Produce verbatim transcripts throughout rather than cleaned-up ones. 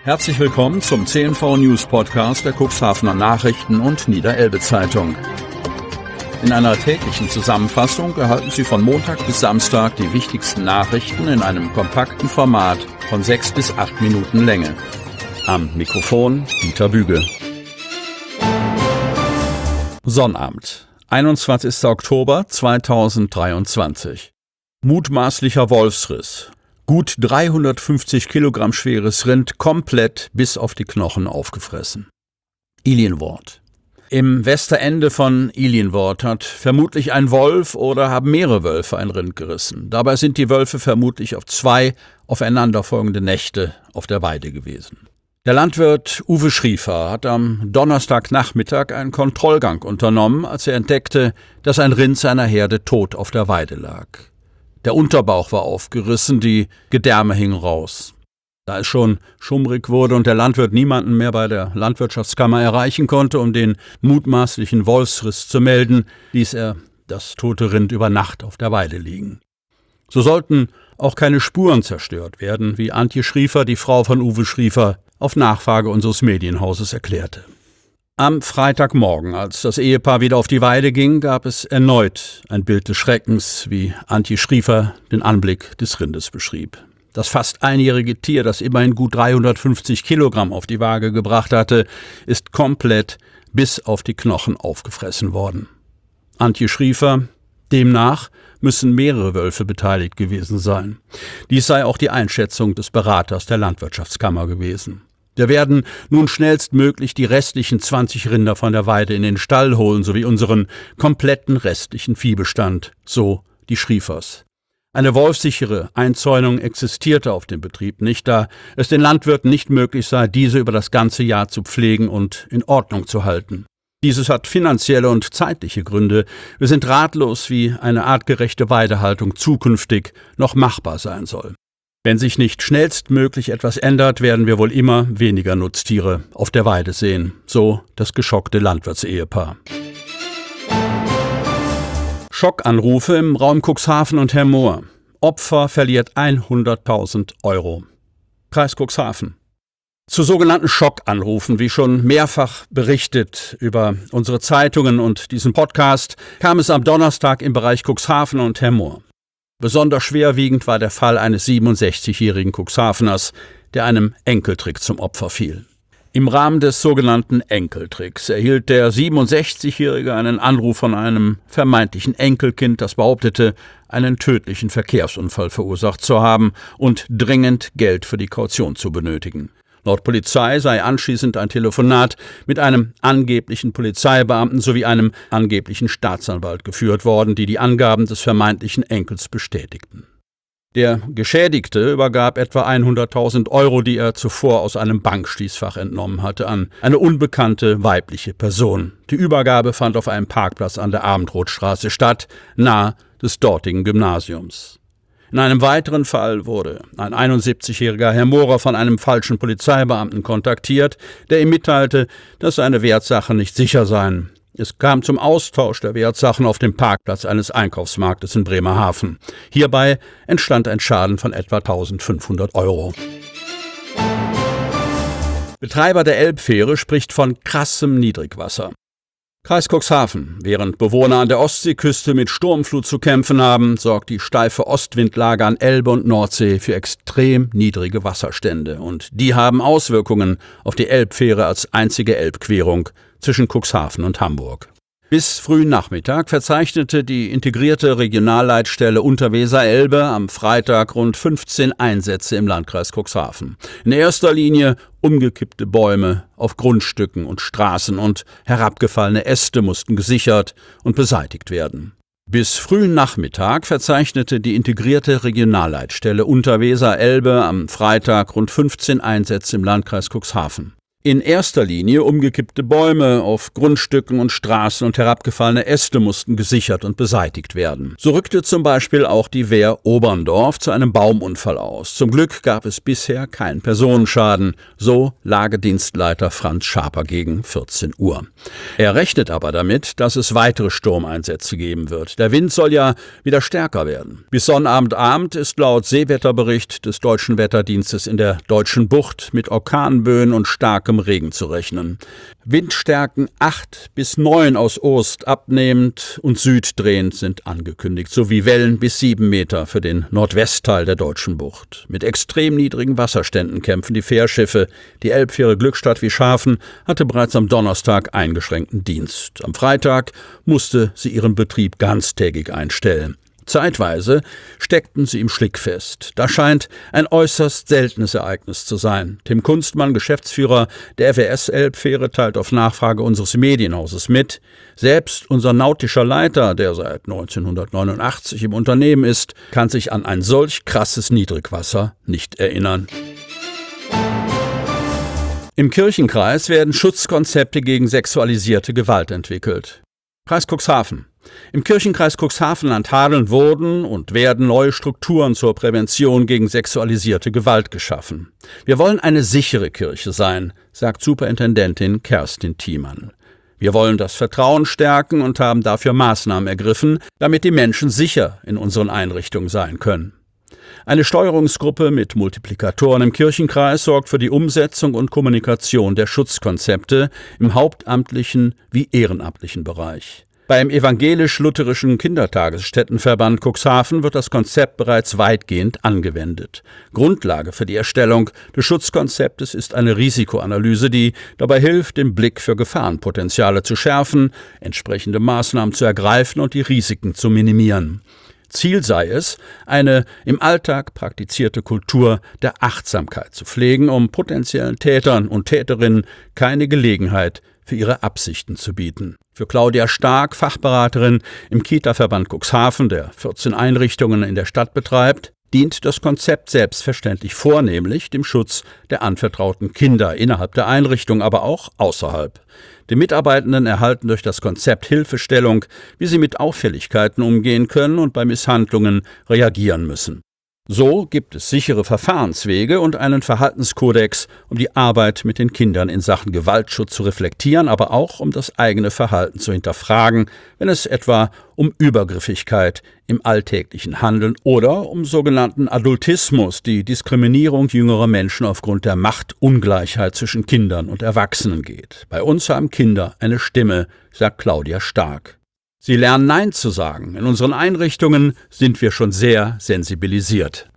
Herzlich willkommen zum C N V News Podcast der Cuxhavener Nachrichten und Niederelbe Zeitung. In einer täglichen Zusammenfassung erhalten Sie von Montag bis Samstag die wichtigsten Nachrichten in einem kompakten Format von sechs bis acht Minuten Länge. Am Mikrofon Dieter Büge. Sonnabend, einundzwanzigster Oktober zweitausenddreiundzwanzig. Mutmaßlicher Wolfsriss. Gut dreihundertfünfzig Kilogramm schweres Rind komplett bis auf die Knochen aufgefressen. Ilienwort. Im Westerende von Ilienwort hat vermutlich ein Wolf oder haben mehrere Wölfe ein Rind gerissen. Dabei sind die Wölfe vermutlich auf zwei aufeinanderfolgende Nächte auf der Weide gewesen. Der Landwirt Uwe Schriefer hat am Donnerstagnachmittag einen Kontrollgang unternommen, als er entdeckte, dass ein Rind seiner Herde tot auf der Weide lag. Der Unterbauch war aufgerissen, die Gedärme hingen raus. Da es schon schummrig wurde und der Landwirt niemanden mehr bei der Landwirtschaftskammer erreichen konnte, um den mutmaßlichen Wolfsriss zu melden, ließ er das tote Rind über Nacht auf der Weide liegen. So sollten auch keine Spuren zerstört werden, wie Antje Schriefer, die Frau von Uwe Schriefer, auf Nachfrage unseres Medienhauses erklärte. Am Freitagmorgen, als das Ehepaar wieder auf die Weide ging, gab es erneut ein Bild des Schreckens, wie Antje Schriefer den Anblick des Rindes beschrieb. Das fast einjährige Tier, das immerhin gut dreihundertfünfzig Kilogramm auf die Waage gebracht hatte, ist komplett bis auf die Knochen aufgefressen worden. Antje Schriefer: Demnach müssen mehrere Wölfe beteiligt gewesen sein. Dies sei auch die Einschätzung des Beraters der Landwirtschaftskammer gewesen. Wir werden nun schnellstmöglich die restlichen zwanzig Rinder von der Weide in den Stall holen, sowie unseren kompletten restlichen Viehbestand, so die Schriefers. Eine wolfsichere Einzäunung existierte auf dem Betrieb nicht, da es den Landwirten nicht möglich sei, diese über das ganze Jahr zu pflegen und in Ordnung zu halten. Dieses hat finanzielle und zeitliche Gründe. Wir sind ratlos, wie eine artgerechte Weidehaltung zukünftig noch machbar sein soll. Wenn sich nicht schnellstmöglich etwas ändert, werden wir wohl immer weniger Nutztiere auf der Weide sehen, so das geschockte Landwirtsehepaar. Schockanrufe im Raum Cuxhaven und Hermoor. Opfer verliert hunderttausend Euro. Kreis Cuxhaven. Zu sogenannten Schockanrufen, wie schon mehrfach berichtet über unsere Zeitungen und diesen Podcast, kam es am Donnerstag im Bereich Cuxhaven und Hermoor. Besonders schwerwiegend war der Fall eines siebenundsechzigjährigen Cuxhaveners, der einem Enkeltrick zum Opfer fiel. Im Rahmen des sogenannten Enkeltricks erhielt der siebenundsechzigjährige einen Anruf von einem vermeintlichen Enkelkind, das behauptete, einen tödlichen Verkehrsunfall verursacht zu haben und dringend Geld für die Kaution zu benötigen. Laut Polizei sei anschließend ein Telefonat mit einem angeblichen Polizeibeamten sowie einem angeblichen Staatsanwalt geführt worden, die die Angaben des vermeintlichen Enkels bestätigten. Der Geschädigte übergab etwa hunderttausend Euro, die er zuvor aus einem Bankschließfach entnommen hatte, an eine unbekannte weibliche Person. Die Übergabe fand auf einem Parkplatz an der Abendrotstraße statt, nahe des dortigen Gymnasiums. In einem weiteren Fall wurde ein einundsiebzigjähriger Hermorer von einem falschen Polizeibeamten kontaktiert, der ihm mitteilte, dass seine Wertsachen nicht sicher seien. Es kam zum Austausch der Wertsachen auf dem Parkplatz eines Einkaufsmarktes in Bremerhaven. Hierbei entstand ein Schaden von etwa eintausendfünfhundert Euro. Betreiber der Elbfähre spricht von krassem Niedrigwasser. Kreis Cuxhaven. Während Bewohner an der Ostseeküste mit Sturmflut zu kämpfen haben, sorgt die steife Ostwindlage an Elbe und Nordsee für extrem niedrige Wasserstände. Und die haben Auswirkungen auf die Elbfähre als einzige Elbquerung zwischen Cuxhaven und Hamburg. Bis frühen Nachmittag verzeichnete die integrierte Regionalleitstelle Unterweser-Elbe am Freitag rund fünfzehn Einsätze im Landkreis Cuxhaven. In erster Linie umgekippte Bäume auf Grundstücken und Straßen und herabgefallene Äste mussten gesichert und beseitigt werden. Bis frühen Nachmittag verzeichnete die integrierte Regionalleitstelle Unterweser-Elbe am Freitag rund fünfzehn Einsätze im Landkreis Cuxhaven. In erster Linie umgekippte Bäume auf Grundstücken und Straßen und herabgefallene Äste mussten gesichert und beseitigt werden. So rückte zum Beispiel auch die Wehr Oberndorf zu einem Baumunfall aus. Zum Glück gab es bisher keinen Personenschaden, so Lagedienstleiter Franz Schaper gegen vierzehn Uhr. Er rechnet aber damit, dass es weitere Sturmeinsätze geben wird. Der Wind soll ja wieder stärker werden. Bis Sonnabendabend ist laut Seewetterbericht des Deutschen Wetterdienstes in der Deutschen Bucht mit Orkanböen und starkem Regen zu rechnen. Windstärken acht bis neun aus Ost abnehmend und süddrehend sind angekündigt, sowie Wellen bis sieben Meter für den Nordwestteil der Deutschen Bucht. Mit extrem niedrigen Wasserständen kämpfen die Fährschiffe. Die Elbfähre Glückstadt Wischhafen hatte bereits am Donnerstag eingeschränkten Dienst. Am Freitag musste sie ihren Betrieb ganztägig einstellen. Zeitweise steckten sie im Schlick fest. Das scheint ein äußerst seltenes Ereignis zu sein. Tim Kunstmann, Geschäftsführer der F W S-Elbfähre, teilt auf Nachfrage unseres Medienhauses mit: Selbst unser nautischer Leiter, der seit neunzehnhundertneunundachtzig im Unternehmen ist, kann sich an ein solch krasses Niedrigwasser nicht erinnern. Im Kirchenkreis werden Schutzkonzepte gegen sexualisierte Gewalt entwickelt. Kreis Cuxhaven. Im Kirchenkreis Cuxhaven-Land Hadeln wurden und werden neue Strukturen zur Prävention gegen sexualisierte Gewalt geschaffen. Wir wollen eine sichere Kirche sein, sagt Superintendentin Kerstin Thiemann. Wir wollen das Vertrauen stärken und haben dafür Maßnahmen ergriffen, damit die Menschen sicher in unseren Einrichtungen sein können. Eine Steuerungsgruppe mit Multiplikatoren im Kirchenkreis sorgt für die Umsetzung und Kommunikation der Schutzkonzepte im hauptamtlichen wie ehrenamtlichen Bereich. Beim evangelisch-lutherischen Kindertagesstättenverband Cuxhaven wird das Konzept bereits weitgehend angewendet. Grundlage für die Erstellung des Schutzkonzeptes ist eine Risikoanalyse, die dabei hilft, den Blick für Gefahrenpotenziale zu schärfen, entsprechende Maßnahmen zu ergreifen und die Risiken zu minimieren. Ziel sei es, eine im Alltag praktizierte Kultur der Achtsamkeit zu pflegen, um potenziellen Tätern und Täterinnen keine Gelegenheit für ihre Absichten zu bieten. Für Claudia Stark, Fachberaterin im Kita-Verband Cuxhaven, der vierzehn Einrichtungen in der Stadt betreibt, dient das Konzept selbstverständlich vornehmlich dem Schutz der anvertrauten Kinder innerhalb der Einrichtung, aber auch außerhalb. Die Mitarbeitenden erhalten durch das Konzept Hilfestellung, wie sie mit Auffälligkeiten umgehen können und bei Misshandlungen reagieren müssen. So gibt es sichere Verfahrenswege und einen Verhaltenskodex, um die Arbeit mit den Kindern in Sachen Gewaltschutz zu reflektieren, aber auch um das eigene Verhalten zu hinterfragen, wenn es etwa um Übergriffigkeit im alltäglichen Handeln oder um sogenannten Adultismus, die Diskriminierung jüngerer Menschen aufgrund der Machtungleichheit zwischen Kindern und Erwachsenen geht. Bei uns haben Kinder eine Stimme, sagt Claudia Stark. Sie lernen Nein zu sagen. In unseren Einrichtungen sind wir schon sehr sensibilisiert.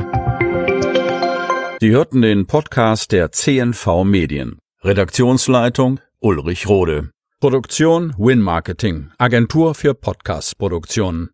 Sie hörten den Podcast der C N V Medien. Redaktionsleitung Ulrich Rode. Produktion Win Marketing, Agentur für Podcast-Produktionen.